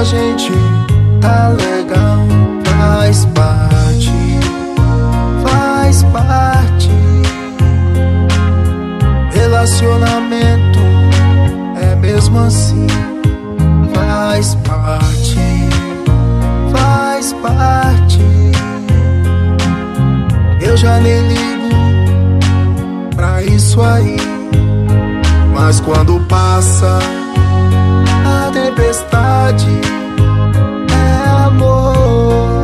gente tá legal. Faz parte, faz parte. Relacionamento é mesmo assim. Faz parte, faz parte. Eu já nem ligo pra isso aí, mas quando passa a tempestade, é amor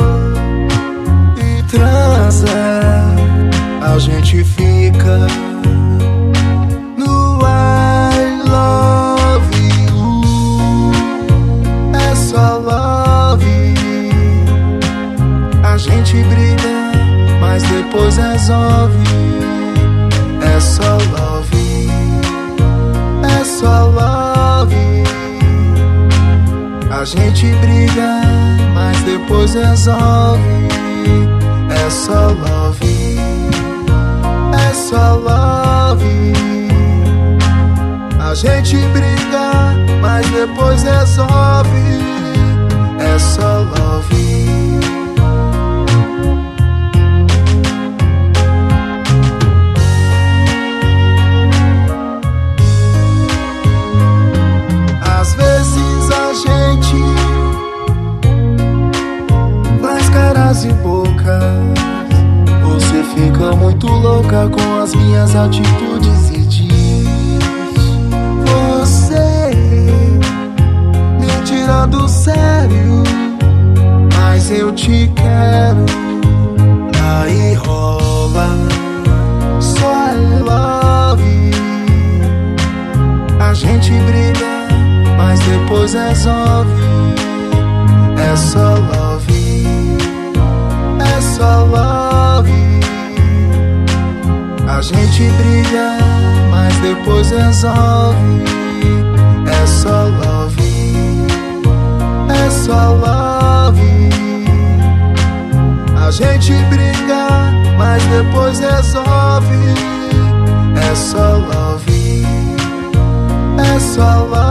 e transa. A gente fica no I love you. É só love. A gente briga, mas depois resolve. É só love. É só love. A gente briga, mas depois resolve. É só love. É só love. A gente briga, mas depois resolve. É só love. Às vezes a gente faz caras e bocas. Você fica muito louca com as minhas atitudes e diz: você me tira do sério, mas eu te quero. Aí rola só I love. A gente briga, mas depois resolve. É só love. É só love. A gente briga, mas depois resolve. É só love. É só love. A gente briga, mas depois resolve. É só love. É só love.